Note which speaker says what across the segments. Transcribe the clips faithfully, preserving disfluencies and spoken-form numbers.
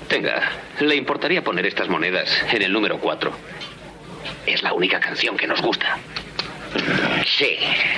Speaker 1: Tenga, ¿le importaría poner estas monedas en el número cuatro? Es la única canción que nos gusta. Sí.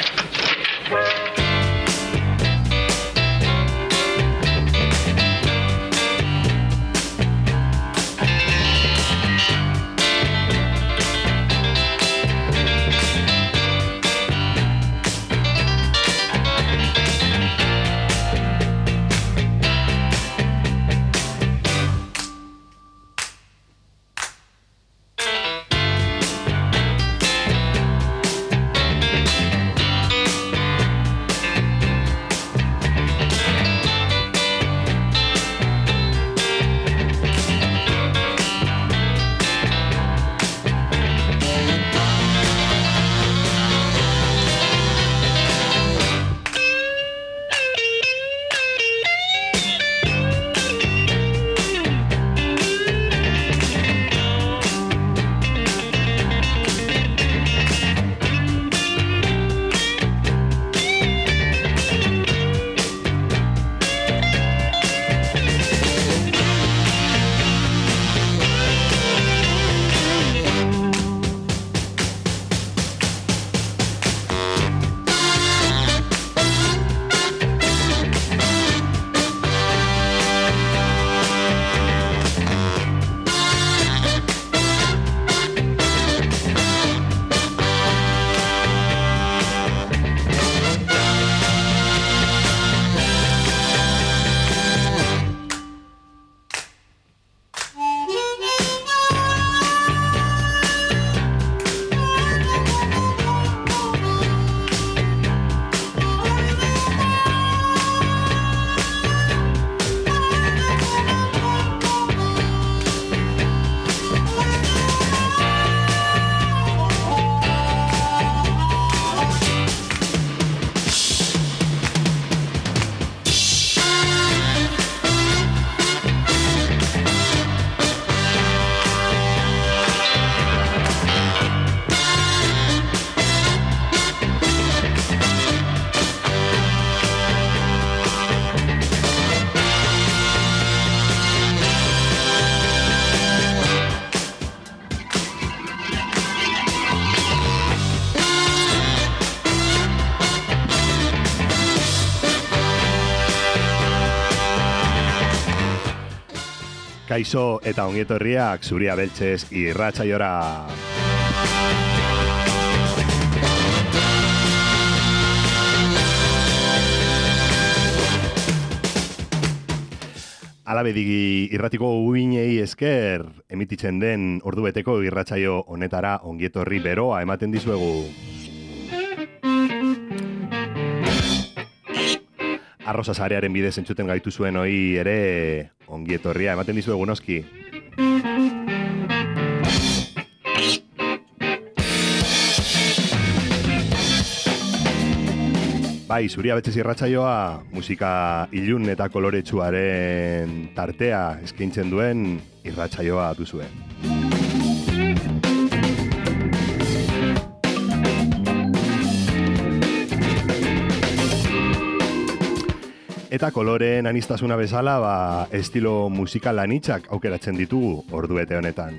Speaker 2: Kaixo eta ongietorriak Zuria Beltzez irratsaiora. Alabedigi irratiko uinei esker emititzen den ordubeteko irratsaio honetara ongietorri beroa ematen dizuegu. Arrosa sarearen bidez entzuten gaitu zuen hoi ere ongietorria ematen dizuegu noski. Bai, Zuria Beltzez irratsaioa musika ilun eta koloretsuaren tartea eskaintzen duen irratsaioa duzue. Eta koloreen aniztasuna bezala, ba, estilo musikal anitzak aukeratzen ditugu orduete honetan.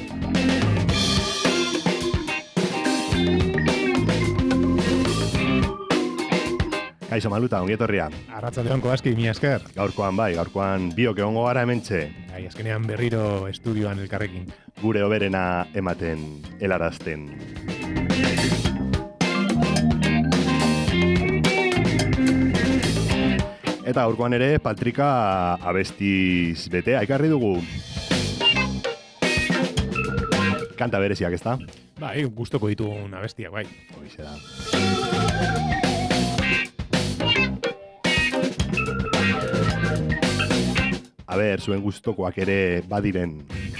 Speaker 2: Kaixo Maluta, ongietorria.
Speaker 3: Arratsaldeon Kobaski, mila esker.
Speaker 2: Gaurkoan bai, gaurkoan biok egongo gara hementxe.
Speaker 3: Bai, azkenean berriro estudioan elkarrekin.
Speaker 2: Gure hoberena ematen, helarazten. Eta gaurkoan ere, Patrika abestiz betea ekarri dugu. Kanta bereziak, ezta?
Speaker 3: Bai, gustoko ditugun abestiak, bai.
Speaker 2: Hoize da. A ber, zuen gustokoak ere badiren.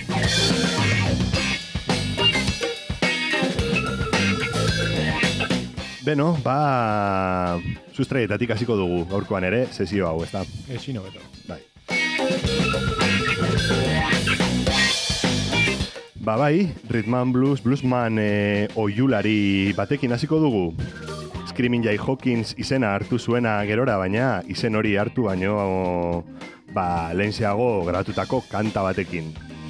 Speaker 2: Beno, ba... sustraietatik hasiko dugu gaurkoan ere, sesio hau, ez da?
Speaker 3: Ezin hobeto.
Speaker 2: Bai. Ba bai, Rhythm Blues, Bluesman e, oiulari batekin hasiko dugu. Screaming Jay Hawkins izena hartu zuena gerora, baina izen hori hartu baino ba, lehenxeago gratutako kanta batekin.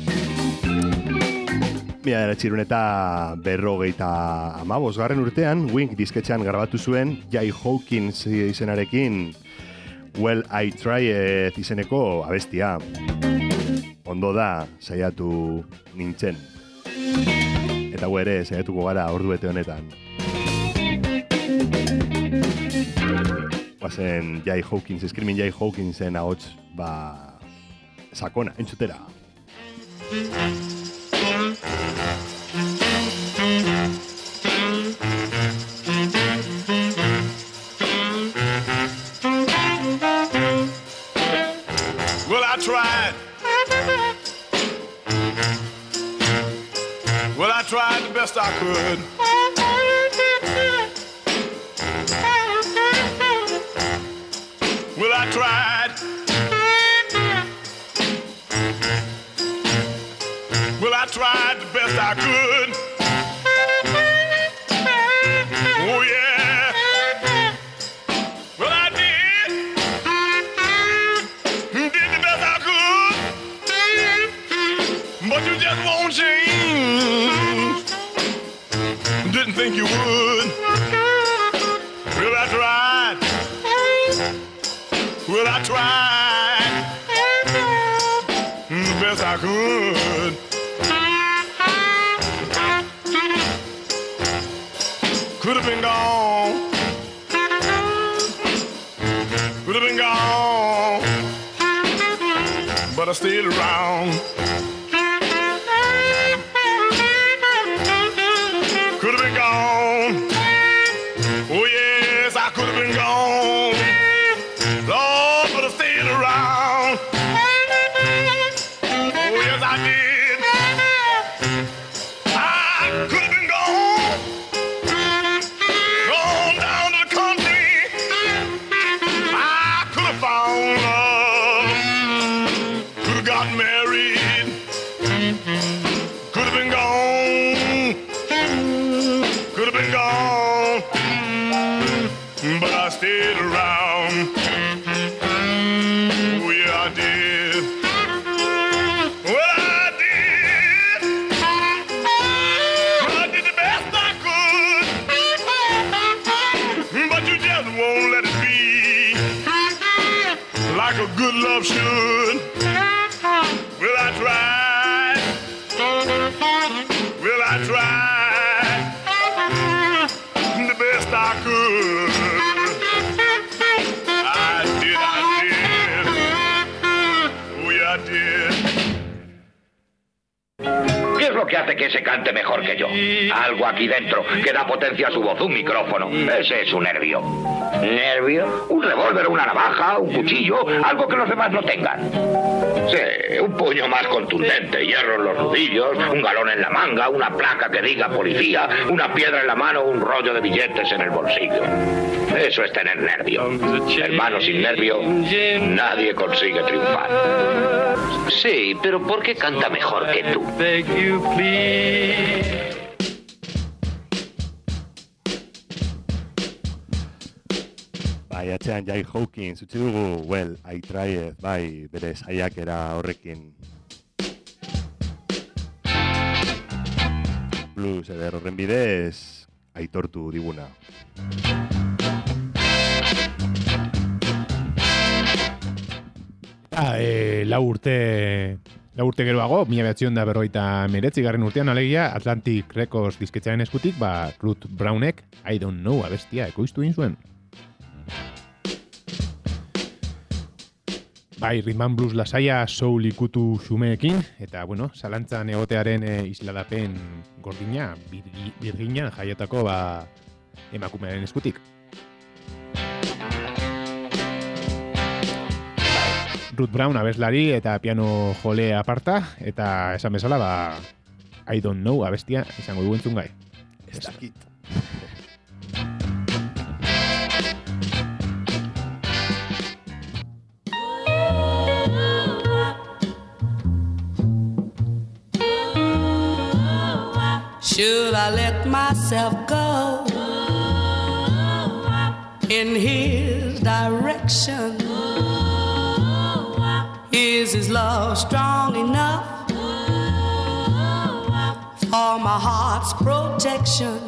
Speaker 2: Mila deratxirun eta berrogeita amabosgarren urtean, Wink disketxean grabatu zuen Jay Hawkins izenarekin Well, I Tried izeneko abestia. Ondo da, saiatu nintzen. Eta gu ere, saiatuko gara orduete honetan. Guazen Jay Hawkins, Screaming Jay Hawkinsen ahots, ba, sakona, entzutera.
Speaker 4: Well, I tried. Well, I tried the best I could. Well, I tried. Well, I tried the best I could. Oh, yeah. Well, I did. Did the best I could. But you just won't change. Didn't think you would. Well, I tried. Well, I tried the best I could. Could have been gone. Could have been gone. But I stayed around. Could have been gone. Oh, yes, I could have been gone. Lord, but I stayed around. Oh, yes, I did. I could have been gone. Gone down to the country. I could have found love. Could have gotten married. Could have been gone. Could have been gone. But I stayed around. Oh, yeah, I did. Well, I did. I did the best I could. But you just won't let it be like a good love should. Well, I tried. Well, I tried the best I could. I did, I did. Oh, yeah, I did.
Speaker 1: ¿Qué es lo que hace que se cante mejor que yo? Algo aquí dentro que da potencia a su voz, un micrófono. Ese es su nervio. ¿Nervio? Un revólver, una navaja, un cuchillo, algo que los demás no tengan. Sí, un puño más contundente, hierro en los nudillos, un galón en la manga, una placa que diga policía, una piedra en la mano, un rollo de billetes en el bolsillo. Eso es tener nervio. Hermano sin nervio, nadie consigue triunfar. Sí, pero ¿por qué canta mejor que tú?
Speaker 2: Bai, atzean Jay Hawkins, utzi dugu, well, I tried, bai, bere saiakera horrekin. Blues eder horren bidez, aitortu diguna.
Speaker 3: Ah, e, lau urte... Lau urte geroago, mila behatzion da berroita meretzi garren urtean alegia, Atlantic Records disketxearen eskutik, ba, Ruth Brownek, I Don't Know abestia ekoiztu egin zuen. Bai, rhythm and blues lasaia soul ikutu xumeekin, eta, bueno, zalantzan egotearen e, isladapen gordina, birgi, birginan jaiotako, ba, emakumearen eskutik. Ruth Brown abeslari eta piano jole aparta, eta esan bezala, ba, I Don't Know abestia izango dugu entzun gai.
Speaker 2: Ez dakit.
Speaker 5: Should I let myself go in his direction? Is his love strong enough for my heart's protection?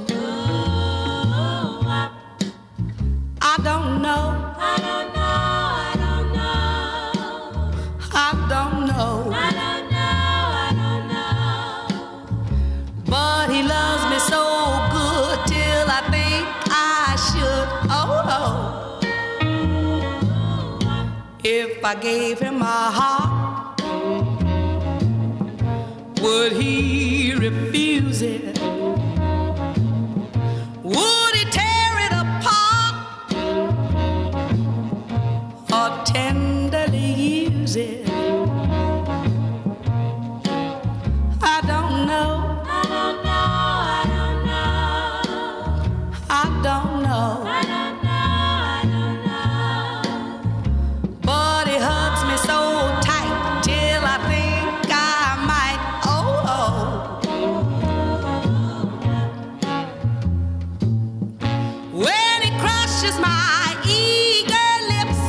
Speaker 5: I don't know. I don't know. I don't know. I don't know. I don't know. I don't know. But he loves me so good till I think I should. Oh, oh. If I gave him my heart, would he refuse it? Would he tear it apart or tenderly use it? I don't know. I don't know. I don't know. I don't know. I don't know. I don't know. But he hugs me so tight till I think I might. Oh, oh. When he crushes my eager lips,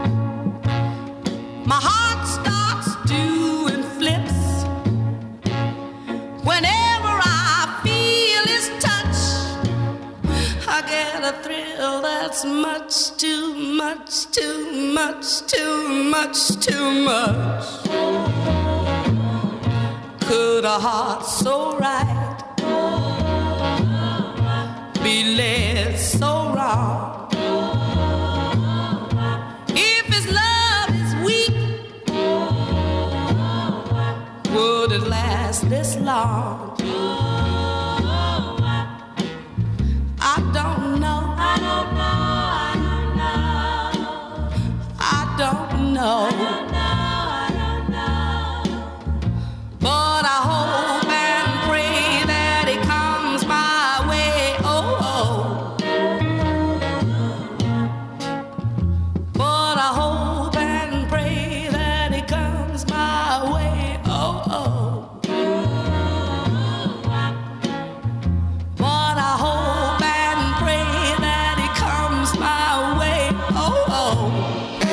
Speaker 5: my heart starts doing flips. Whenever I feel his touch, I get a thrill that's much too much, too much, too much, too much. Could a heart so right be led so wrong? If his love is weak, would it last this long? I don't know. I don't know. I don't know. I don't know. I don't know. I don't know. But I hope and pray that it comes my way. Oh, oh. But I hope and pray that it comes my way. Oh, oh. But I hope and pray that it comes my way. Oh, oh.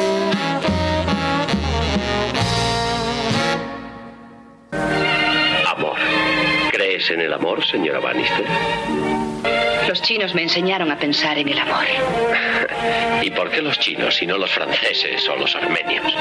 Speaker 6: Amor. ¿Crees en el amor, señora Bannister?
Speaker 7: Los chinos me enseñaron a pensar en el amor.
Speaker 6: ¿Y por qué los chinos y no los franceses o los armenios?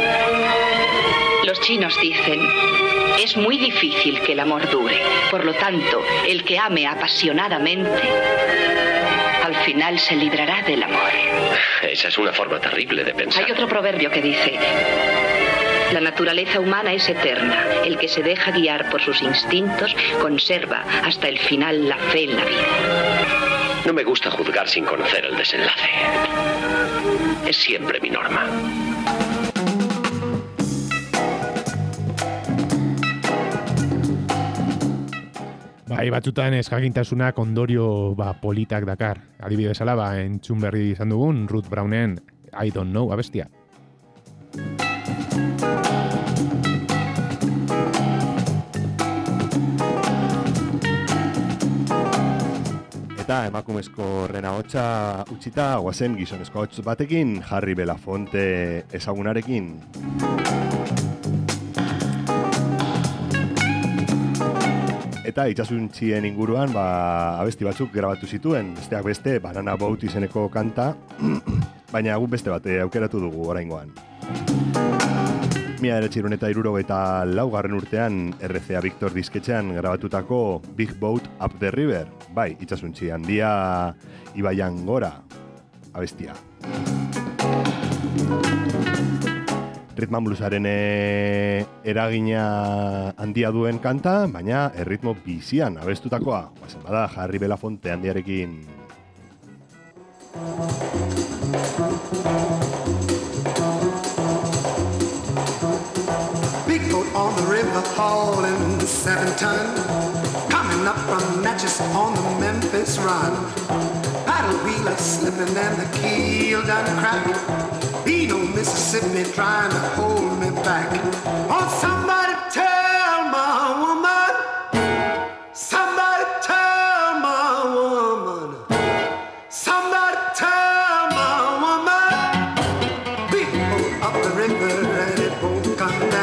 Speaker 7: Los chinos dicen, es muy difícil que el amor dure. Por lo tanto, el que ame apasionadamente, al final se librará del amor.
Speaker 6: Esa es una forma terrible de pensar.
Speaker 7: Hay otro proverbio que dice, la naturaleza humana es eterna. El que se deja guiar por sus instintos conserva hasta el final la fe en la vida.
Speaker 6: No me gusta juzgar sin conocer el desenlace. Es siempre mi norma.
Speaker 3: Bai, batzutan ezagintasunak ondorio ba, politak dakar. Adibidez ala, ba, entzun berri izan dugun, Ruth Brownen I Don't Know abestia.
Speaker 2: Eta emakumezko rena hotza utzita, guazen gizonezko hotz batekin, Harry Belafonte ezagunarekin. Eta itxasuntzien inguruan, ba, abesti batzuk grabatu zituen, besteak beste, Banana Boat izeneko kanta, baina guk beste bate aukeratu dugu oraingoan. Mila eretxirun eta irurogeita laugarren urtean R C A Victor disketxean grabatutako Big Boat Up the River, bai, itxasuntzi handia ibaian gora abestia. Rhythm and bluesaren eragina handia duen kanta, baina erritmo bizian abestutakoa. Bazen bada, Harry Belafonte handiarekin.
Speaker 8: Big boat on the river hauling seven ton, coming up from Natchez on the Memphis run. Paddle wheeler slipping and the keel done cracked. Beano, Mississippi trying to hold me back. Oh, somebody tell my woman, somebody tell my woman, somebody tell my woman. Big boat up the river and it won't come down.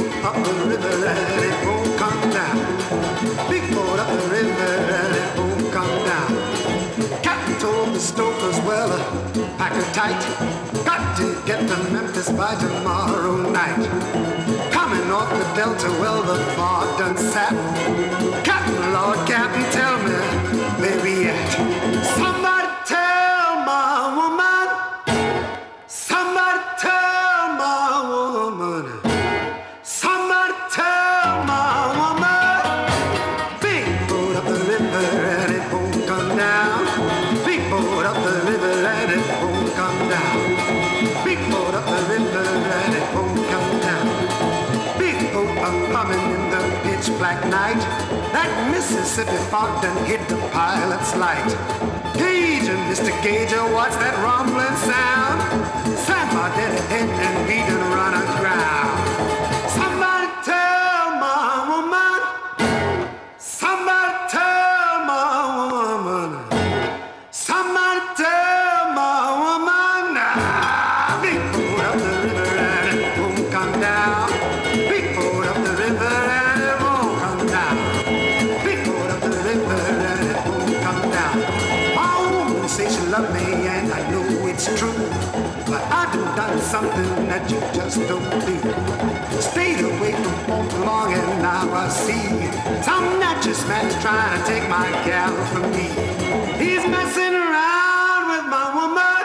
Speaker 8: up the river and it won't come down. Big boat up the river and it won't come down. Captain told the stokers, well, uh, pack her tight. Got to get to Memphis by tomorrow night. Coming off the Delta, well, the fog done sat. Captain, Lord, Captain, tell me where we at. Somebody tell my woman. Somebody tell my woman. Somebody tell my woman. Big boat up the river and it won't come down. Big boat up the river and it won't come down. Big boat up the river and it won't come down. Big boat a-coming in the pitch black night. That Mississippi fog done hit the pilot's light. Gager, Mister Gager, what's that rumbling sound? Somebody did it hit and we done run aground. Somebody tell my woman. Somebody tell my woman. Somebody tell my woman. Ah, big boat up the river and it won't come down. Big boat up the river and it won't come down. Big boat up the river and it won't come down. My woman say she love me and I know it's true. But I done done something that you just don't do. Stayed away from home too long and now I see some natural man's trying to take my gal from me. He's messing around with my woman.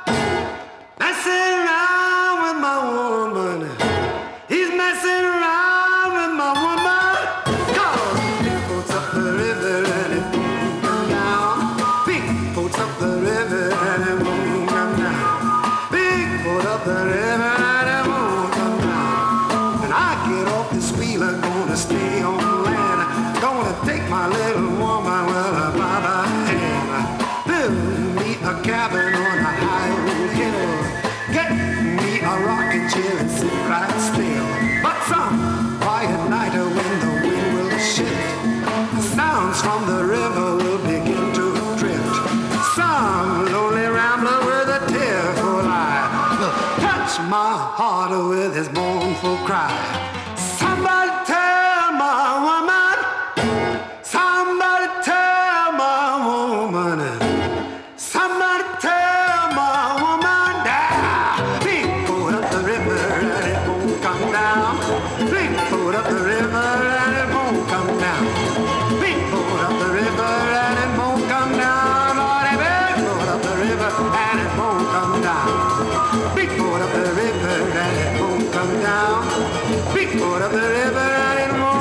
Speaker 8: Messing around with my woman. He's messing around with my woman. Cause big boats up the river and it won't come down. Big boats up the river and it won't come down. Big boat up the river and it won't come down. And I get off this wheeler, gonna stay on land. Gonna take my little woman, well, uh, by the hand. Build me a cabin on a high old hill. Get me a rocking chair and sit right still. But some quiet night when the wind will shift, the sounds from the river will begin to drift. Some lonely rambler with a tearful eye will touch my heart with his mournful cry. Somebody tell my woman. Somebody tell my woman. Somebody tell my woman. Ah, big boat up the river and it won't come down. Big boat up the river and it won't come down. Big boat up the river and it won't come down. Lordy, big boat up the river and it won't come down. Big boat up the river and it won't come down. Big boat up the river and it won't.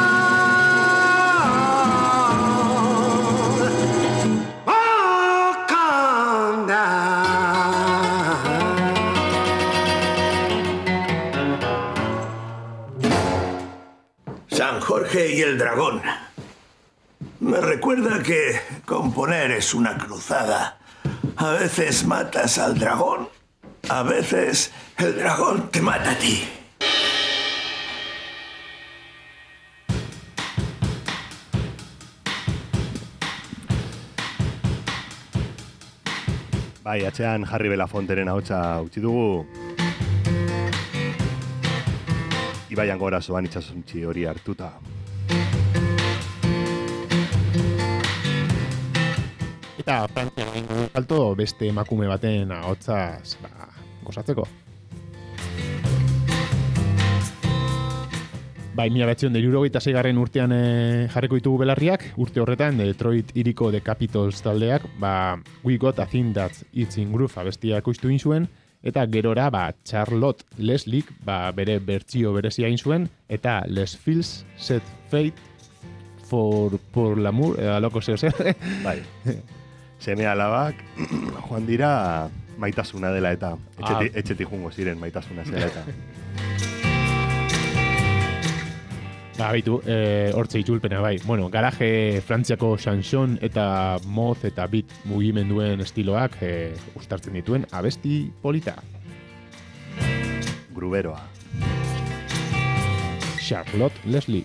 Speaker 9: San Jorge y el dragón. Me recuerda que componer es una cruzada. A veces matas al dragón, a veces el dragón te mata a ti.
Speaker 2: Bai, atzean Jarri Belafonteren ahotsa utzi dugu. Ibaian gora zoan itxasuntzi hori hartuta.
Speaker 3: Eta Frantzian alto beste emakume baten ahotsaz ba, gozatzeko. Bai, mila bederatziehun eta hirurogeita seigarren urtean e, jarriko ditugu belarriak, urte horretan Detroit hiriko The Capitals taldeak, ba, We Got a Thing That's It's in Groove abestia ekoiztu egin zuen, eta gerora ba, Charlotte Leslie ba, bere bertsio berezia egin zuen, eta Les Fils Set Fate for, for l'amour, eh, loko zeo zer.
Speaker 2: Bai, seme alabak joan dira maitasuna dela eta etxetik, ah. etxetik jungo ziren maitasuna zela eta.
Speaker 3: Ba, baitu, e, hortze itxulpena, bai. Bueno, garaje Frantziako chanson eta moz eta beat mugimenduen estiloak e, ustartzen dituen abesti polita.
Speaker 2: Gruberoa.
Speaker 3: Charlotte Leslie.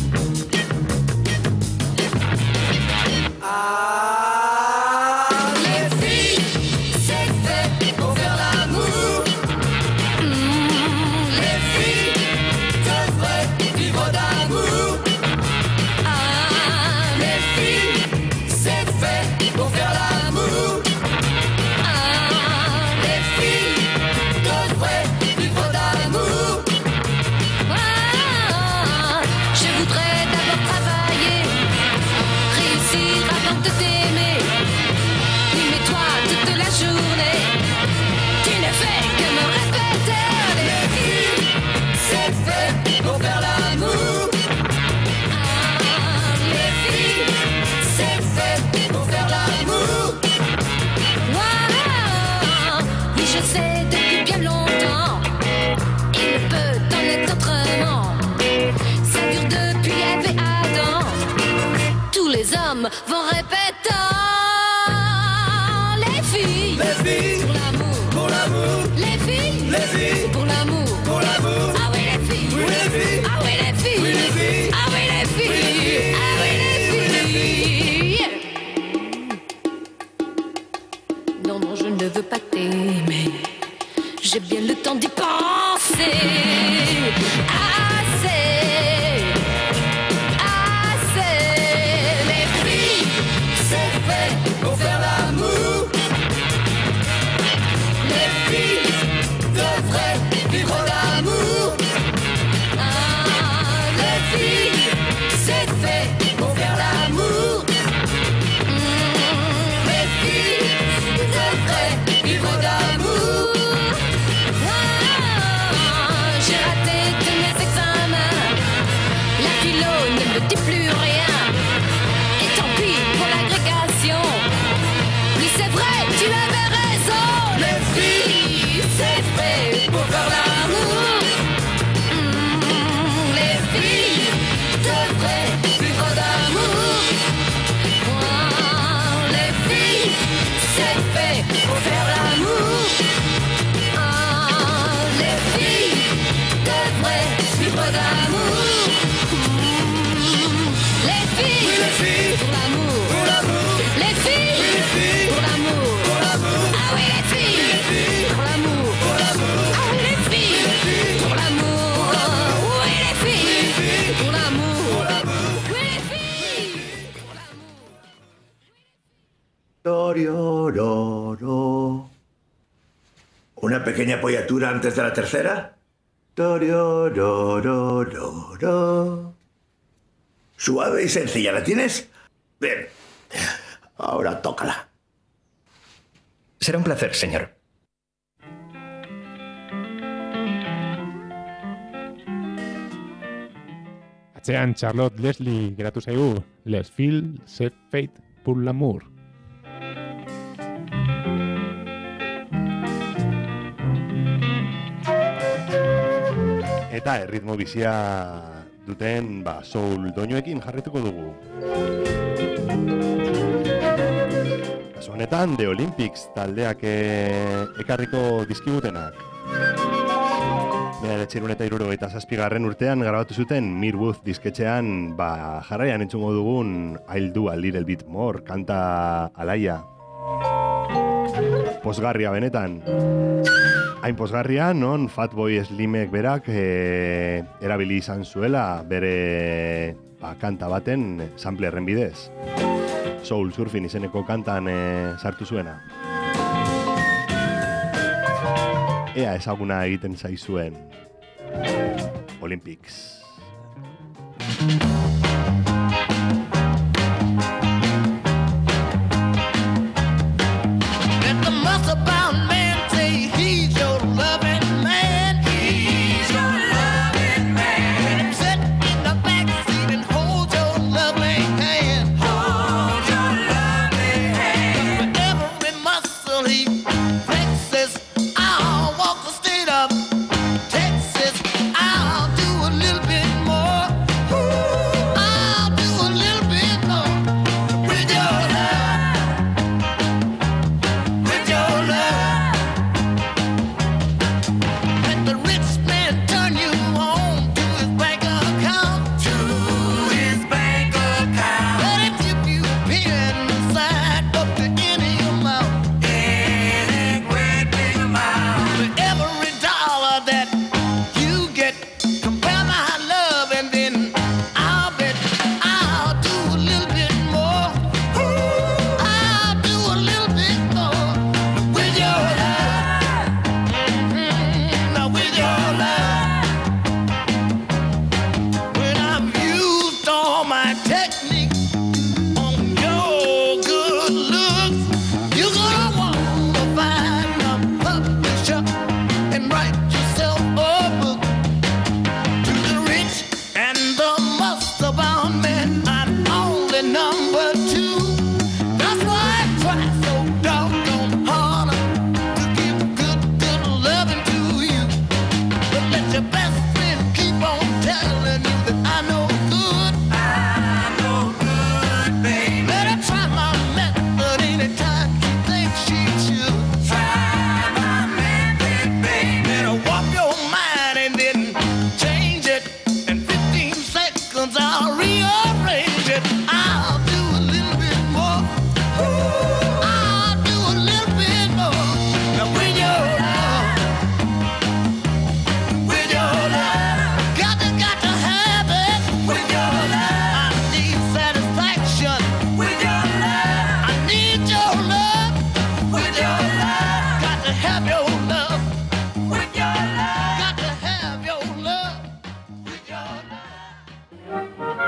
Speaker 8: Ah,
Speaker 5: filles, pour l'amour, pour l'amour. Les filles, les filles, pour l'amour, pour l'amour. Ah oui les filles, oui les filles, ah oui les filles, oui les filles, ah oui les filles, ah oui les filles. Non non je ne veux pas t'aimer, j'ai bien le temps d'y penser. Assez, assez. Les filles, c'est fait pour faire l'amour. Les filles devraient vivre d'amour. Ah, les filles, c'est fait pour faire l'amour. Mmh, les filles devraient vivre d'amour. Ah, j'ai raté tous mes examens. La philo ne me dit plus rien. Et tant pis pour l'agrégation. Oui, c'est vrai, tu avais raison. Les filles, c'est fait pour faire l'amour. Mmh, les filles devraient vivre d'amour. Oh, les filles, c'est fait pour faire l'amour. Oh, les filles devraient vivre d'amour. Mmh, les filles, oui, les filles, pour l'amour, pour l'amour. Les filles, oui, les filles, pour l'amour, pour l'amour. Ah oui les filles, oui, les filles, pour l'amour, pour l'amour. Ah oui les filles, oui, les filles, pour l'amour. Oui les filles, oui, les filles, pour l'amour, pour l'amour. Oui les filles, pour l'amour.
Speaker 9: Toriororo. ¿Una pequeña apoyatura antes de la tercera? Toriororororo. Suave y sencilla, ¿la tienes? Bien. Ahora tócala.
Speaker 10: Será un placer, señor.
Speaker 3: Atzean Charlotte Leslie geratu zaigu. Les filles, c'est fait pour l'amour.
Speaker 2: Eta erritmo bizia duten ba, soul doinuekin jarrituko dugu. Kasu honetan, The Olympics taldeak e, ekarriko dizkigutenak. Mila bederatziehun eta hirurogeita zazpigarren urtean grabatu zuten Mirwood disketxean ba, jarraian entzungo dugun I'll Do a Little Bit More kanta alaia. Posgarria benetan. Hain posgarria, non Fatboy Slimek berak e, erabili izan zuela bere ba, kanta baten samplerren bidez. Soul Surfing izeneko kantan e, sartu zuena. Ea ezaguna egiten zaizuen Olympics.
Speaker 5: Texas, I'll do a little bit more. Ooh,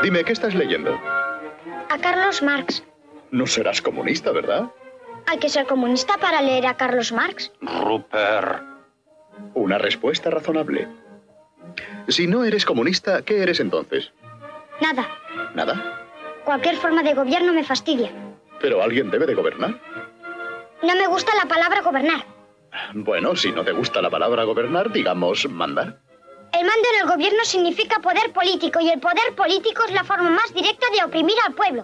Speaker 11: Dime, ¿qué estás leyendo?
Speaker 12: A Carlos Marx.
Speaker 11: No serás comunista, ¿verdad?
Speaker 12: Hay que ser comunista para leer a Carlos Marx.
Speaker 11: Rupert. Una respuesta razonable. Si no eres comunista, ¿qué eres entonces?
Speaker 12: Nada.
Speaker 11: ¿Nada?
Speaker 12: Cualquier forma de gobierno me fastidia.
Speaker 11: Pero alguien debe de gobernar.
Speaker 12: No me gusta la palabra gobernar.
Speaker 11: Bueno, si no te gusta la palabra gobernar, digamos mandar.
Speaker 12: El mando en el gobierno significa poder político y el poder político es la forma más directa de oprimir al pueblo.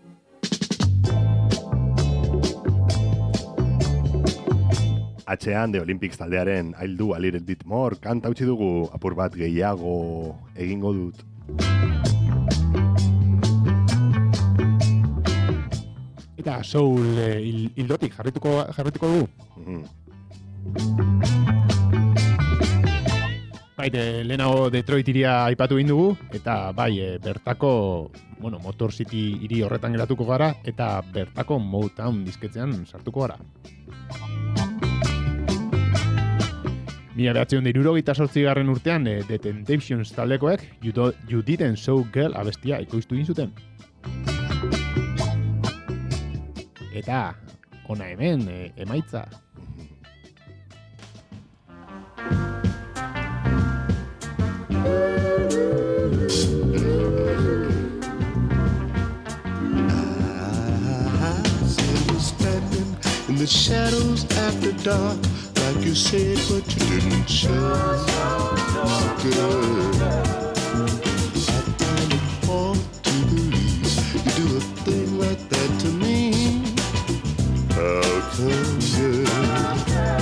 Speaker 2: Atxean de Olympics taldearen I'll do a little bit more kanta utzi dugu apur bat gehiago egingo dut.
Speaker 3: Eta soul eh, hildotik jarrituko jarrituko dugu.
Speaker 2: Mm.
Speaker 3: Bai, de, lehenago Detroit iria aipatu egin dugu, eta bai, e, bertako, bueno, Motor City hiri horretan geratuko gara, eta bertako Motown disketzean sartuko gara. Mila behatzion da hirurogeita zortzi garren urtean, e, The Temptations taldekoek You, do, you Didn't Show Girl abestia ekoiztu egin zuten. Eta, ona hemen, e, emaitza.
Speaker 13: In the shadows after dark, like you said, but you didn't show. Good. I find it hard to believe you do a thing like that to me. How come, girl?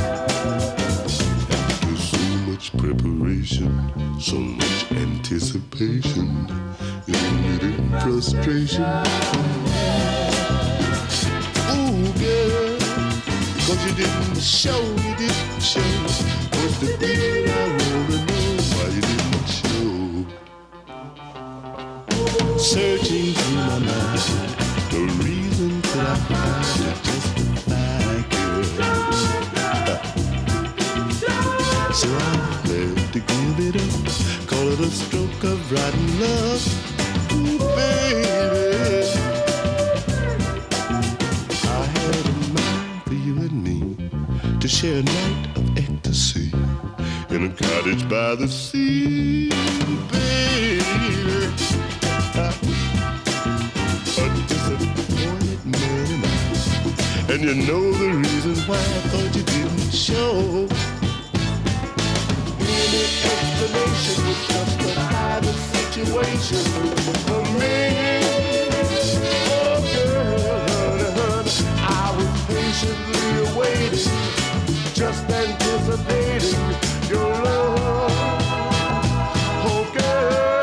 Speaker 13: After so much preparation, so much anticipation, isn't it in frustration? Ooh, girl. Cause you didn't show, you didn't show. What's the thing I wanna know why you didn't show? Searching through my mind, the reason that I find to justify, girl. So I had to give it up, call it a stroke of rotten love. Ooh, baby, I had a mind for you and me to share a night of ecstasy in a cottage by the sea, baby. A disappointed man and I, and you know the reason why I thought you didn't show. Any explanation would justify the situation for me. Oh, girl, honey, honey, I was patiently awaiting, just anticipating your love. Oh, girl,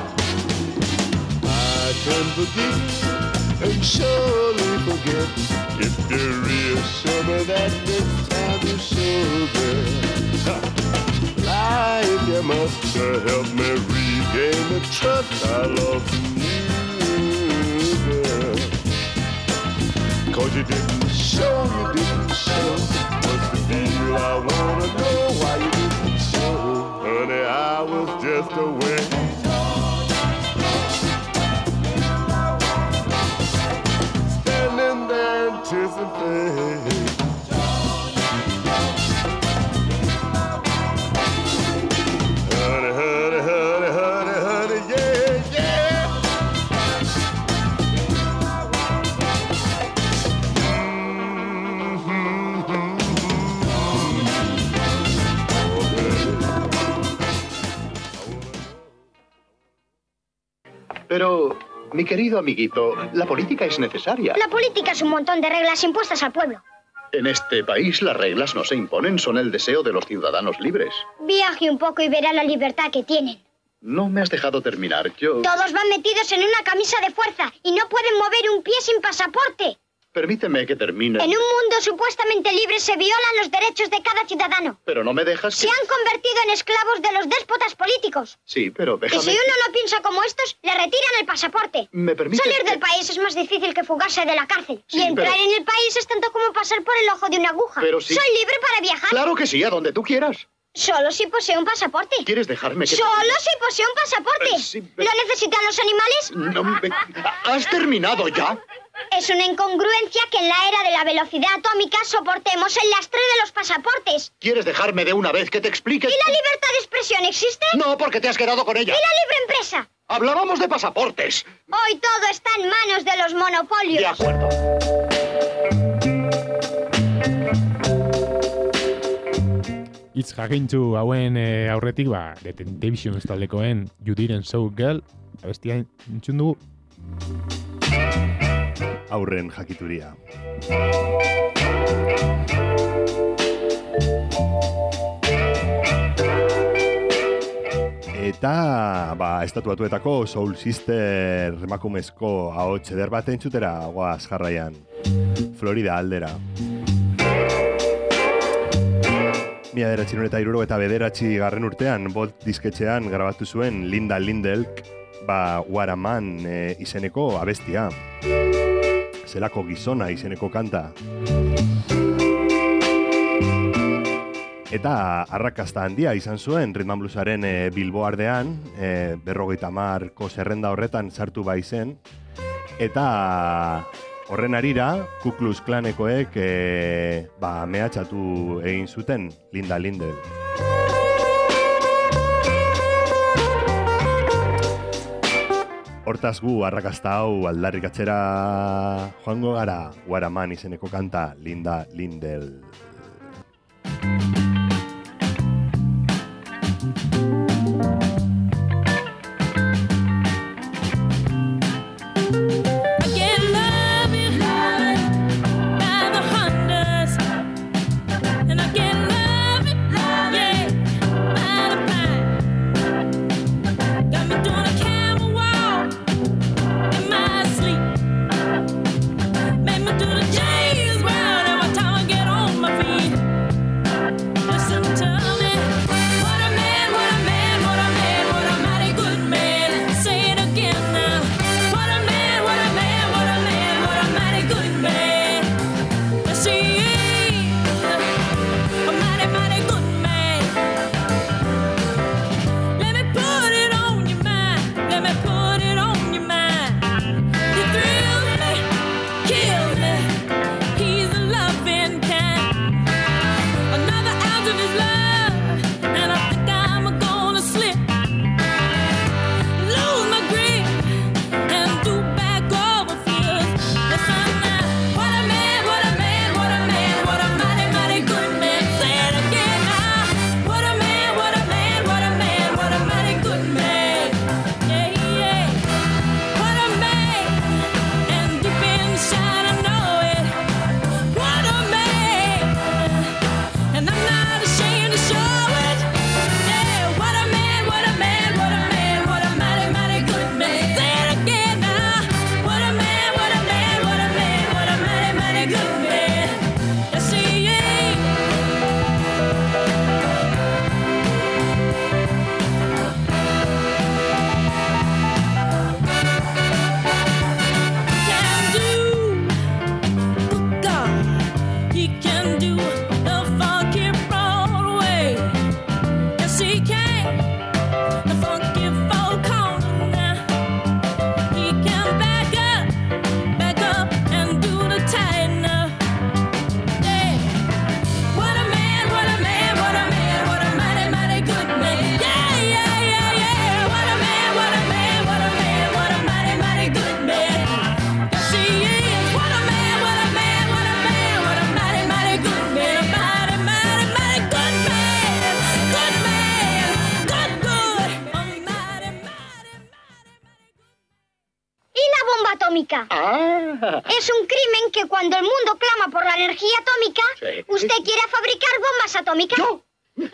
Speaker 13: I can forgive and surely forget if you reassure me that this time you show, girl. If you must uh, help me regain the trust I lost in you, girl. Cause you didn't show, you didn't show. What's the deal? I wanna know why you didn't show. Honey, I was just away. Standing there anticipating.
Speaker 11: Pero, mi querido amiguito, la política es necesaria.
Speaker 12: La política es un montón de reglas impuestas al pueblo.
Speaker 11: En este país las reglas no se imponen, son el deseo de los ciudadanos libres.
Speaker 12: Viaje un poco y verá la libertad que tienen.
Speaker 11: No me has dejado terminar, yo...
Speaker 12: Todos van metidos en una camisa de fuerza y no pueden mover un pie sin pasaporte.
Speaker 11: Permíteme que termine.
Speaker 12: En un mundo supuestamente libre se violan los derechos de cada ciudadano.
Speaker 11: Pero no me dejas que...
Speaker 12: Se han convertido en esclavos de los déspotas políticos.
Speaker 11: Sí, pero déjame...
Speaker 12: Y si uno no piensa como estos, le retiran el pasaporte.
Speaker 11: ¿Me permites
Speaker 12: Salir
Speaker 11: que...
Speaker 12: del país es más difícil que fugarse de la cárcel.
Speaker 11: Sí,
Speaker 12: y entrar
Speaker 11: pero...
Speaker 12: en el país es tanto como pasar por el ojo de una aguja.
Speaker 11: Pero sí...
Speaker 12: Soy libre para viajar.
Speaker 11: Claro que sí, a donde tú quieras.
Speaker 12: Solo si posee un pasaporte.
Speaker 11: ¿Quieres dejarme que...
Speaker 12: Solo si posee un pasaporte.
Speaker 11: Sí,
Speaker 12: ¿Lo necesitan los animales?
Speaker 11: No me... ¿Has terminado ya?
Speaker 12: Es una incongruencia que en la era de la velocidad atómica soportemos el lastre de los pasaportes.
Speaker 11: ¿Quieres dejarme de una vez que te explique?
Speaker 12: ¿Y la libertad de expresión existe?
Speaker 11: No, porque te has quedado con ella.
Speaker 12: ¿Y la libre empresa?
Speaker 11: Hablábamos de pasaportes.
Speaker 12: Hoy todo está en manos de los monopolios.
Speaker 11: De acuerdo.
Speaker 3: Itz jakintzu hauen e, aurretik, ba, The Temptations taldekoen You Didn't So Girl, abestia entzun dugu.
Speaker 2: Aurren jakituria. Eta, ba, estatu batuetako Soul Sister emakumezko ahots eder bat entzutera goaz jarraian. Florida aldera. Mila bederatziehun eta hirurogei eta bederatzi garren urtean, Bolt disketxean grabatu zuen Linda Lindelk, ba, What a Man e, izeneko abestia. Zelako gizona izeneko kanta. Eta arrakasta handia izan zuen Rhythm and Bluesaren e, Bilboardean, e, berrogeita hamarko zerrenda horretan sartu baizen, eta horren arira, Ku Klux Klanekoek e, ba, mehatxatu egin zuten Linda Lindel. Hortaz gu arrakasta hau aldarrikatzera joango gara, What a Man izeneko kanta Linda Lindel.
Speaker 12: Ah. Es un crimen que cuando el mundo clama por la energía atómica, sí. ¿Usted quiere fabricar bombas atómicas?
Speaker 11: ¿Yo?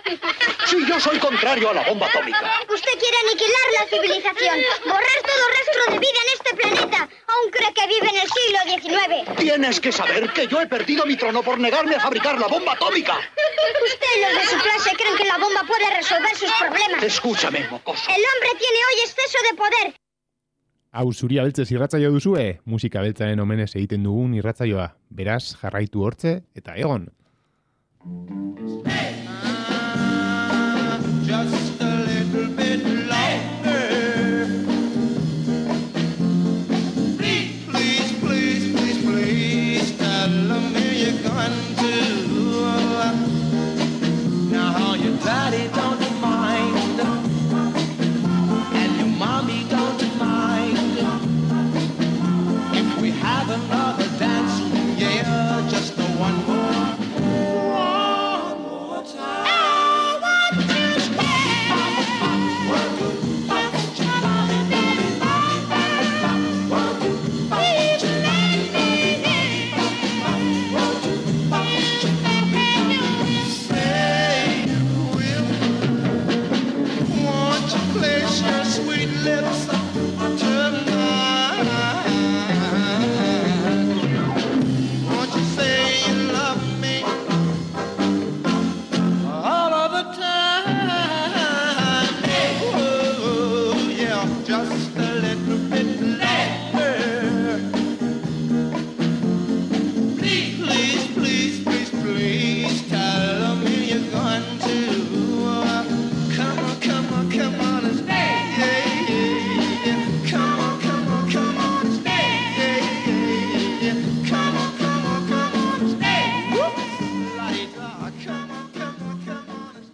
Speaker 11: Sí, yo soy contrario a la bomba atómica.
Speaker 12: Usted quiere aniquilar la civilización, borrar todo rastro de vida en este planeta. Aún cree que vive en el siglo diecinueve.
Speaker 11: Tienes que saber que yo he perdido mi trono por negarme a fabricar la bomba atómica.
Speaker 12: Usted y los de su clase creen que la bomba puede resolver sus problemas.
Speaker 11: Escúchame, mocoso.
Speaker 12: El hombre tiene hoy exceso de poder.
Speaker 3: Hau zuria beltzez irratzaio duzue, musika beltzaren omenez egiten dugun irratzaioa. Beraz, jarraitu hortze eta egon. Hey!
Speaker 14: just a little bit longer. Please, please, please, please, please tell me you're going to. Now your daddy don't mind, and your mommy don't mind. If we have another dance, yeah, just the one more. One more time. I want to stay. Please let me say you will. Won't you place your sweet lips tonight? Won't you say you love me all of the time? Oh, yeah, just a little bit later. Please, please, please, please, please tell me you're going to. Come on, come on, come on and stay. Yeah, yeah, yeah. Come on, come on, come on and stay. Yeah, yeah, yeah. Come on, come on, come on and stay. Whoops, la-di-da. Come on, come on, come on and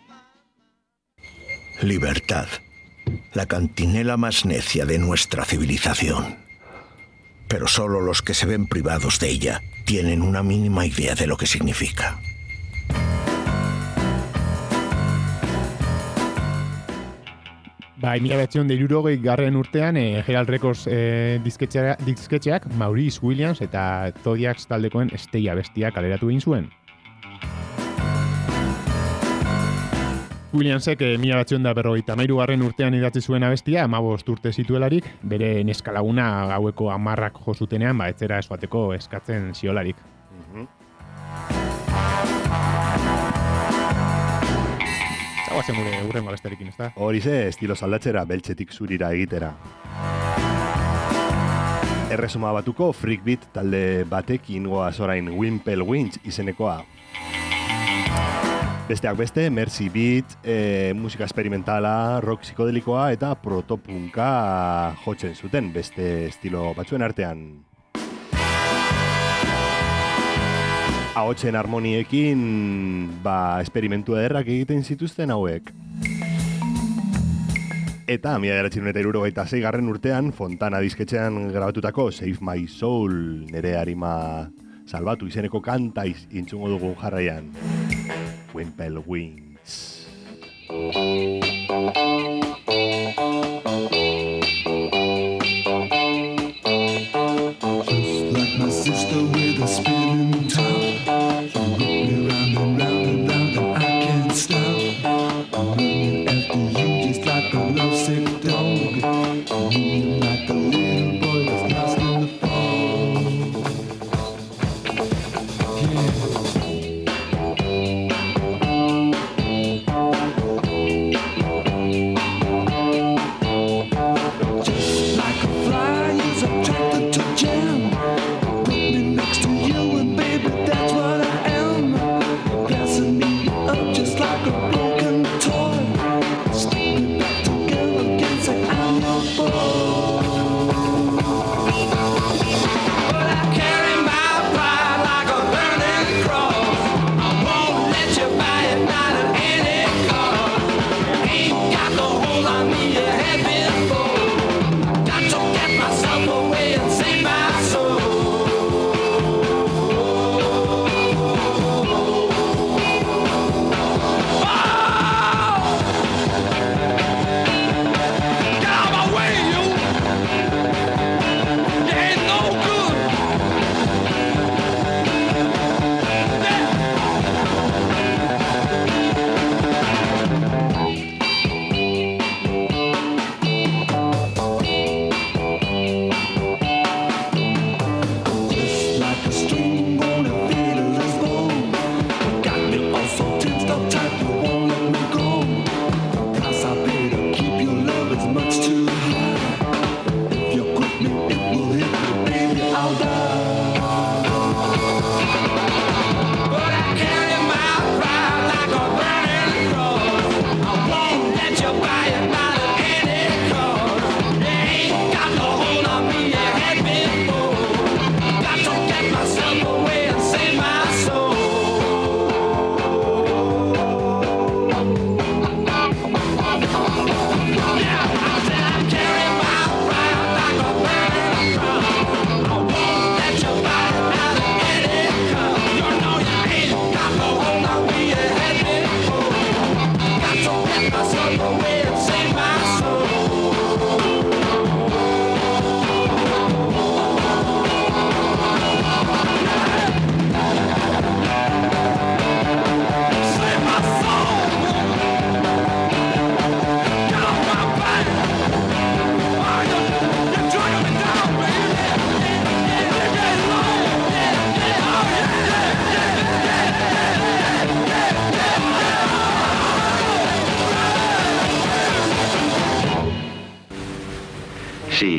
Speaker 14: stay.
Speaker 9: Libertad, la cantinela más necia de nuestra civilización. Pero solo los que se ven privados de ella tienen una mínima idea de lo que significa.
Speaker 3: Bai, mila batzion de hirurogei garren urtean, eh, Herald Records eh, disketxea, disketxeak Maurice Williams eta Zodiacs taldekoen Stay abestia kaleratu egin zuen. Williamsek eh, mila batzion da berrogeita hamairu garren urtean idatzi zuen abestia, hamabost urte zituelarik, bere neskalaguna gaueko hamarrak jo zutenean, ba, etzera esbateko eskatzen ziolarik. Zagoazen gure urrengo abesterekin, ez da?
Speaker 2: Horize, estilo aldatzera, beltzetik zurira egitera. Erresuma batuko Freak Beat talde batekin goaz orain Wimpel Winch izenekoa. Besteak beste, Mercy Beat, e, musika experimentala, rock psikodelikoa eta protopunka jotzen zuten beste estilo batzuen artean. Ahotsen harmoniekin, ba, esperimentu ederrak egiten zituzten hauek. Eta, mila bederatziehun eta hirurogeita sei garren urtean, Fontana disketxean grabatutako Save My Soul, nere harima salbatu izeneko kanta intzungo dugun jarraian. Wimpel Wings.
Speaker 15: Just like my sister with a spinning top, she whipped me round and round and round and I can't stop. I'm running after you just like a lovesick dog, moving like a little boy that's lost in the fog. Yeah.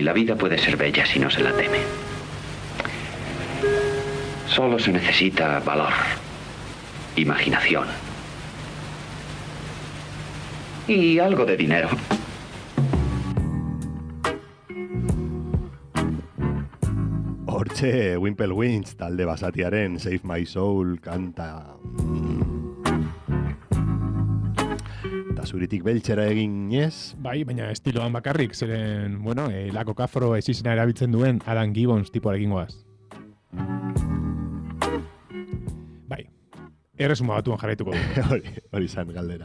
Speaker 16: Y la vida puede ser bella si no se la teme. Solo se necesita valor, imaginación y algo de dinero.
Speaker 2: Hortxe, Wimple Winch talde basatiaren Save My Soul kanta. Eta zuritik beltxera egin ez?
Speaker 3: Bai, baina estiloan bakarrik, zeren, bueno, eh, Lako Kafro ez izena erabiltzen duen Adam Gibbons tipoarekin goaz. Bai, erresuma batuan jarraituko du.
Speaker 2: hori, hori zan galdera.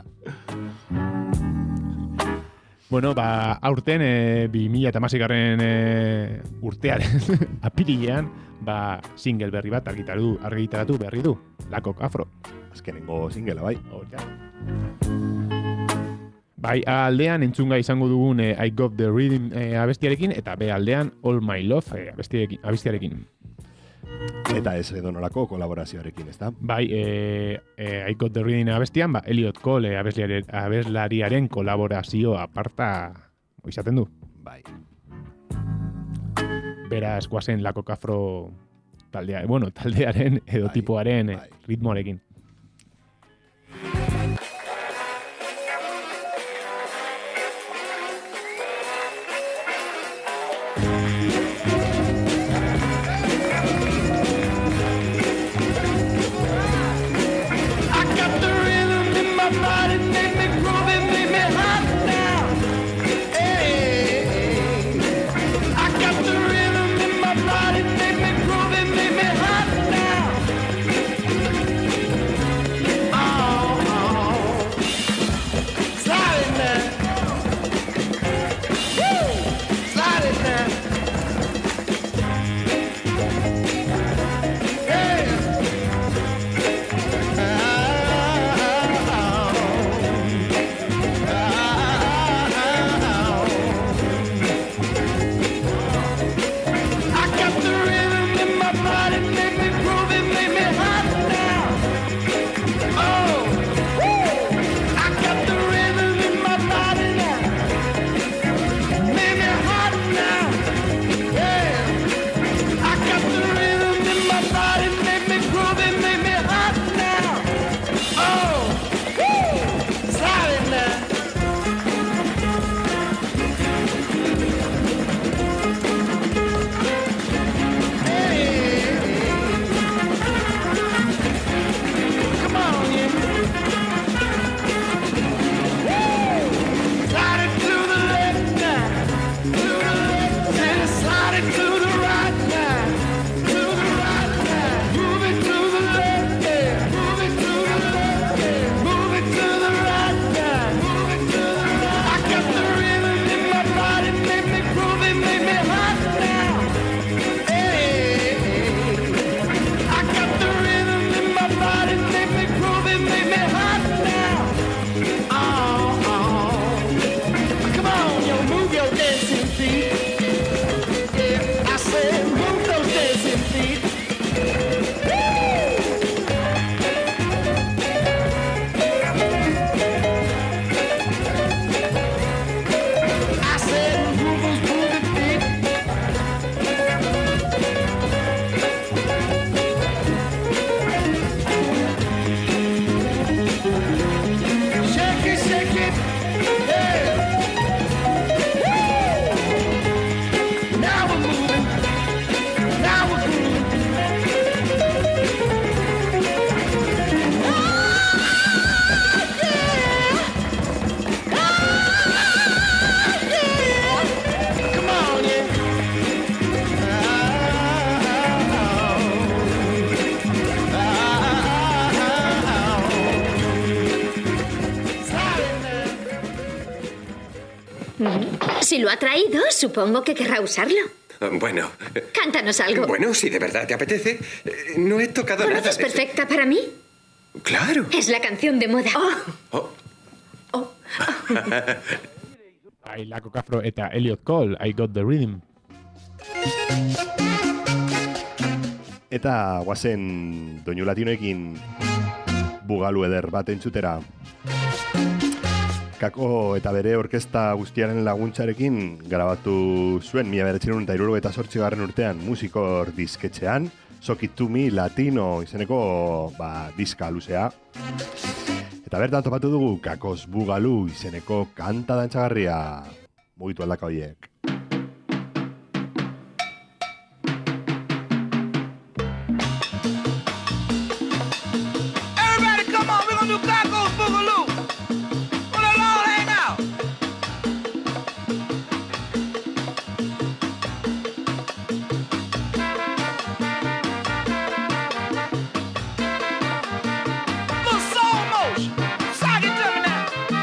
Speaker 3: Bueno, ba, aurten e, bi mila hamaseigarren e, urtearen apirilean, ba, single berri bat argitaratu, argitaratu berri du, Lako Kafro.
Speaker 2: Azkenengo singlea, bai.
Speaker 3: Horka. Bai, A aldean entzunga izango dugun e, I Got The Rhythm e, abestiarekin, eta B aldean All My Love e, abestiarekin. abestiarekin.
Speaker 2: Eta ez edonolako kolaborazioarekin, ezta?
Speaker 3: Bai, e, e, I Got The Rhythm abestian, ba, Elliot Cole e, abeslariaren, abeslariaren kolaborazio aparta izaten du.
Speaker 2: Bai.
Speaker 3: Beraz, guazen Lako Kafro taldea, bueno, taldearen edo bai, tipoaren bai. ritmoarekin.
Speaker 17: Si lo ha traído, supongo que querrá usarlo.
Speaker 10: Bueno.
Speaker 17: Cántanos algo.
Speaker 10: Bueno, si de verdad te apetece. No he tocado nada.
Speaker 17: ¿Conoces Perfecta para mí?
Speaker 10: Claro.
Speaker 17: Es la canción de moda.
Speaker 10: Oh.
Speaker 17: Oh.
Speaker 3: Ai, Lako Kafro eta Elliot Cole, I Got The Rhythm.
Speaker 2: Eta guazen doinu latinoekin bugalu eder bat entzutera. Kako eta bere orkesta guztiaren laguntzarekin grabatu zuen mila bederatziehun eta hirurogeita zortzigarren urtean musikor disketxean, Sock It To Me Latino izeneko ba, diska luzea. Eta bertan topatu dugu Kakos Boogaloo izeneko kanta dantzagarria. Mugitu aldaka horiek.
Speaker 14: Everybody come on, we're gonna do Kakos Boogaloo. Wanna all hang out. Little soul motion. Sock it to me now.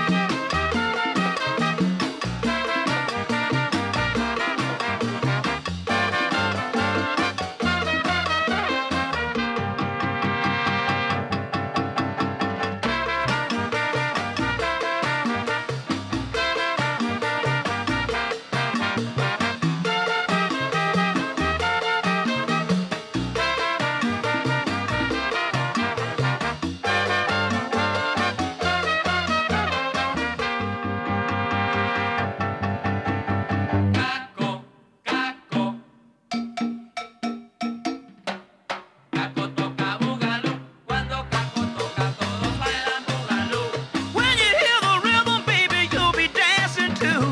Speaker 14: When you hear the rhythm, baby, you'll be dancing too.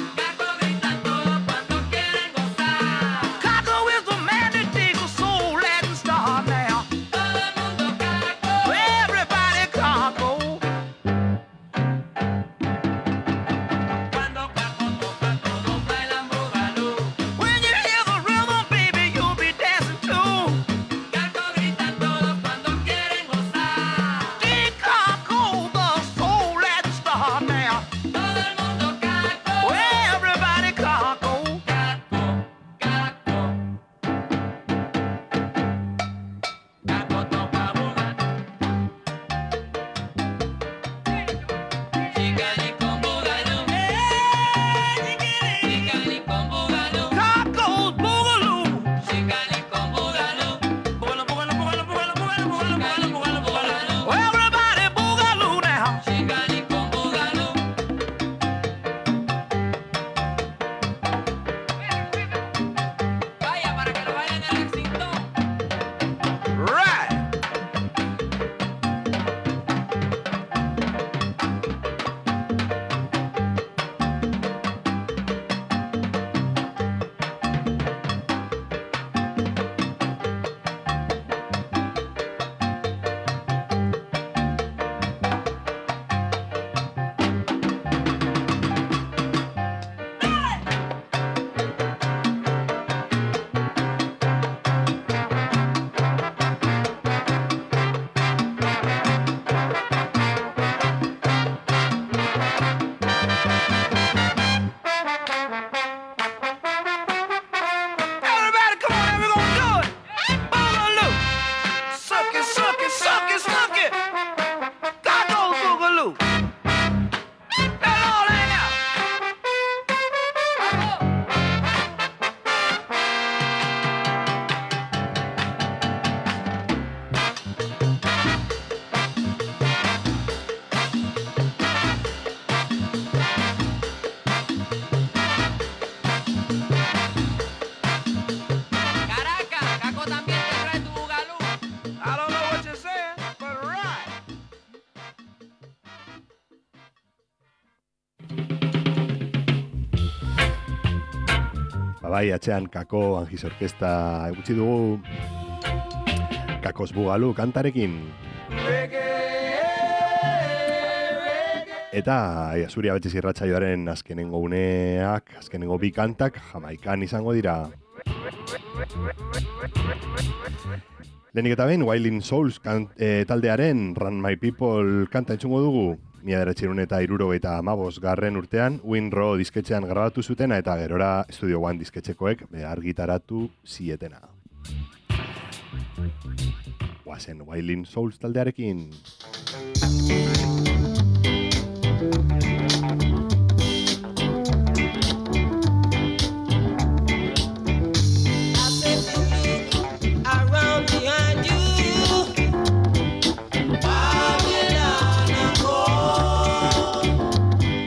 Speaker 14: Caco is the man that digs a soul Latin star now. Everybody Caco. When you hear the rhythm, baby, you'll be dancing too. Dig Caco, the soul Latin star now. Everybody Caco. Caco's Boogaloo. Boogaloo, boogaloo, boogaloo, boogaloo, boogaloo, boogaloo, boogaloo, boogaloo. Everybody Boogaloo now. Right. Everybody come on, we're gonna do it. Boogaloo. Suck it, suck it, suck it, suck it. Caco's Boogaloo. Let all hang out. Caracas, Caco también te trae tu Boogaloo. I don't know what you're saying, but right.
Speaker 2: Ba bai, atxean Kako Angis Orkesta egutzi dugu Kakos Boogaloo kantarekin. Eta ai, zuri abetxiz irratsaioaren azkenengo uneak, azkenengo bi kantak Jamaikan izango dira. Lehenik eta behin, Wailing Souls kan, e, taldearen Run My People kanta entzungo dugu. Mila bederatziehun eta hirurogeita hamabost garren urtean, Winro disketxean grabatu zutena eta gerora Studio One disketxekoek argitaratu zietena. Guazen Wailing Souls taldearekin.
Speaker 14: Around behind you, Babylon, I call.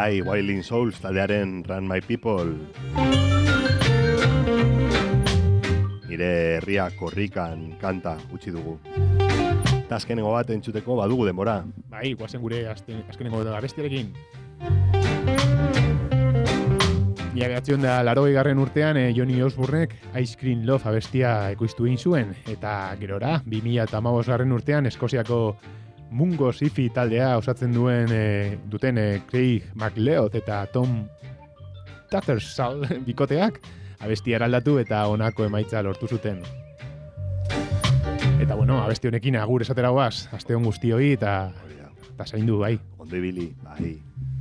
Speaker 2: Bai, Wailing Souls taldearen Run My People. Nire herria korrikan kanta utzi dugu. Eta azkenengo bat entzuteko badugu denbora.
Speaker 3: Bai, guazen gure azten, azkenengo abestiarekin. Mila behatzion da larogei garren urtean eh, Johnny Osbornek Ice Cream Love abestia ekoiztu egin zuen, eta gerora, bi mila hamabost garren urtean Eskoziako Mungo Sifi taldea osatzen duen eh, duten eh, Craig McLeod eta Tom Tattersall bikoteak abestia eraldatu eta honako emaitza lortu zuten. Eta bueno, abesti honekin agur esatera goaz, aste on guztioi eta eta zaindu bai.
Speaker 2: Ondo ibili, bai.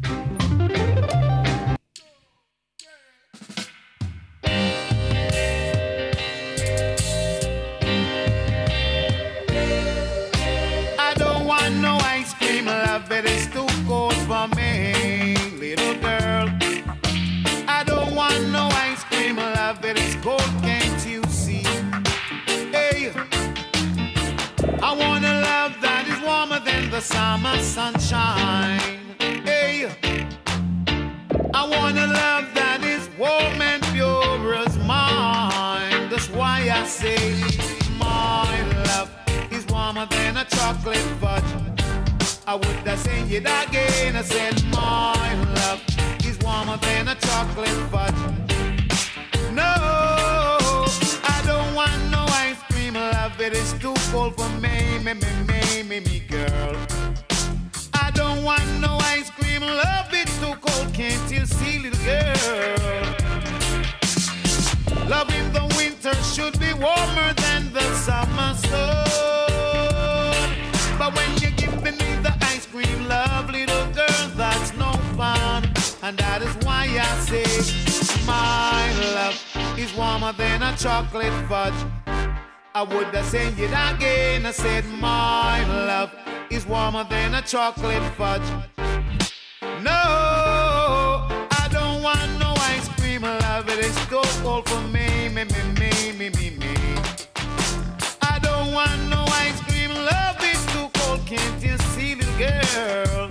Speaker 14: I don't want no ice cream, love it is too cold for me, little girl. I don't want no ice cream, love it is cold, can't you see? Hey, I want a love that is warmer than the summer sunshine. Hey, I want a love that is warm and pure as mine. That's why I say my love is warmer than a chocolate fudge. I would have said it again. I said my love is warmer than a chocolate fudge. No, I don't want no ice cream, love it is too cold for me, me, me, me, me, me, girl. I don't want no ice cream, love it's too cold, can't you see, little girl? Love in the winter should be warmer than the summer sun. But when you're giving me the ice cream, love, little girl, that's no fun. And that is why I say my love is warmer than a chocolate fudge. I would have said it again. I said my love is warmer than a chocolate fudge. No, I don't want no ice cream, love it is too cold for me, me, me, me, me, me, me. I don't want no ice cream, love is too cold, can't you see, little girl?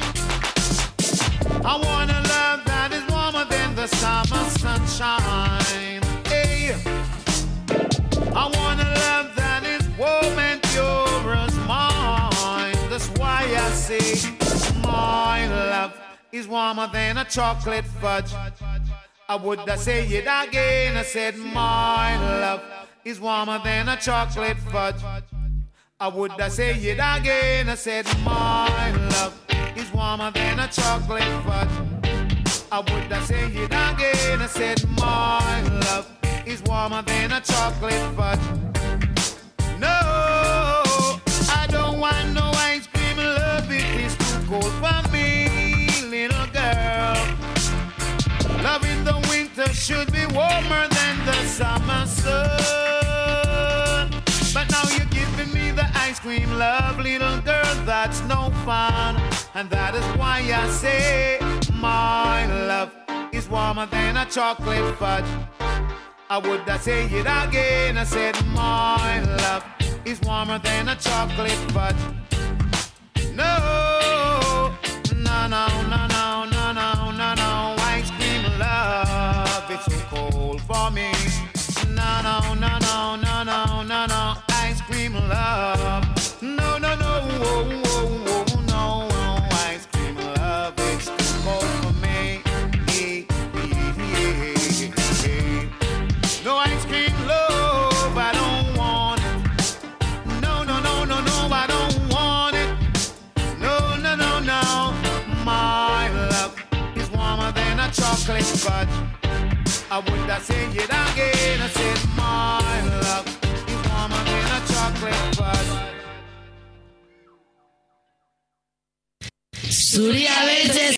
Speaker 14: I want a love that is warmer than the summer sunshine. Hey, I want a love that is warm and pure as mine. That's why I say my love is warmer than a chocolate fudge. I would have said it again. I said my love is warmer than a chocolate fudge. I would have said it again. I said my love is warmer than a chocolate fudge. I would have said it again. I said my love is warmer than a chocolate fudge. No, I don't want no ice cream, love it is too cold for me, little girl. Love in the winter should be warmer than the summer sun. But now you're giving me the ice cream, love, little girl, that's no fun. And that is why I say my love is warmer than a chocolate fudge. I would have said it again. I said my love is warmer than a chocolate fudge. No, no, no, no, no, no, no, no, no. Ice cream love, it's so cold for me. No, no, no, no, no, no, no, no. Ice cream love. No, no, no, oh, oh, oh, no, no. Ice cream love, it's too cold for me. No ice cream love, I don't want it. No, no, no, no, no, I don't want it. No, no, no, no. My love is warmer than a chocolate fudge. I would have said it again. I said my love is warmer than a chocolate fudge.
Speaker 18: Zuri a veces